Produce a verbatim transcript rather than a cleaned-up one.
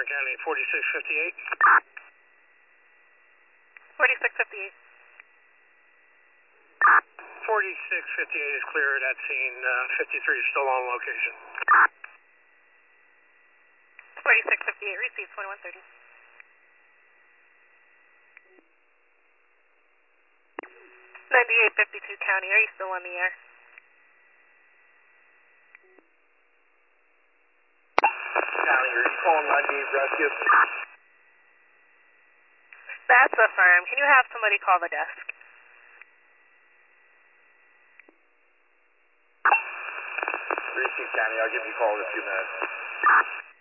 Warren County, forty-six fifty-eight. forty-six fifty-eight. forty-six fifty-eight is clear at that scene. Uh, fifty-three is still on location. forty-six fifty-eight, received twenty-one thirty. ninety-eight fifty-two County, are you still on the air? County, are you calling ninety-eight rescue? That's affirm. Can you have somebody call the desk? Receive County, I'll give you a call in a few minutes.